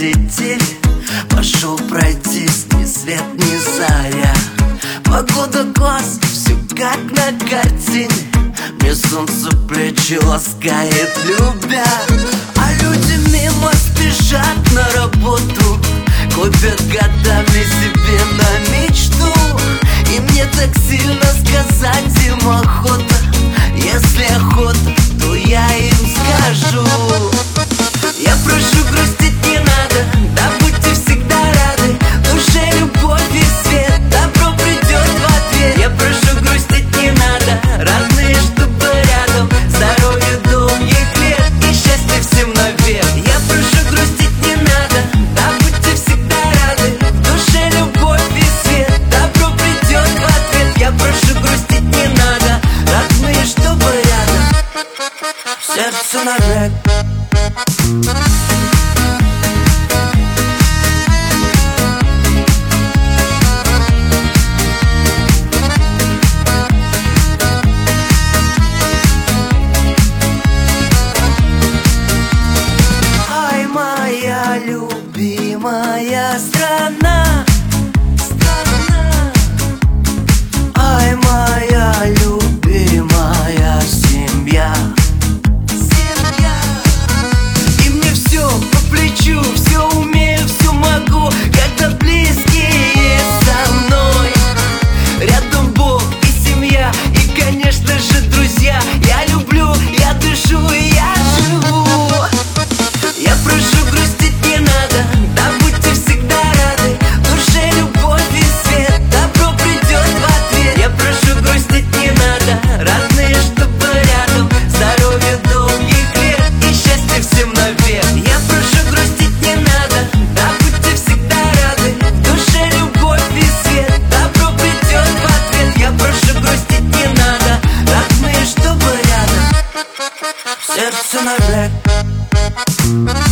посетили. Пошел пройтись, ни свет, ни заря. Погода класс, все как на картине. Мне солнце плечи ласкает, любя. А люди мимо спешат на работу, копят годами себе на мечту. И мне так сильно сказать им охота. Если охота, то я им скажу: я прошу, грустить не надо, да будьте всегда рады. В душе любовь и свет, добро придет в ответ. Я прошу, грустить не надо, родные, чтобы рядом. Здоровья, долгих лет и счастья всем навек. Я прошу, грустить не надо, да будьте всегда рады. В душе любовь и свет, добро придет в ответ. Я прошу, грустить не надо, родные, чтобы рядом. Сердце навек. Ай, моя любимая страна, ай, моя любимая семья. И мне все по плечу, все умею, все могу, когда близкие со мной. Рядом Бог и семья, и, конечно же, друзья. Я люблю, я дышу и я живу. Я прошу, грустить не надо, да будьте всегда рады. В душе любовь и свет, добро придет в ответ. Я прошу, грустить не надо, родные, чтобы рядом. Здоровья, долгих лет и счастья всем навек. Я прошу, грустить не надо, да будьте всегда рады. В душе любовь и свет, добро придет в ответ. Я прошу, грустить не надо, родные, чтобы рядом. Сердце навек.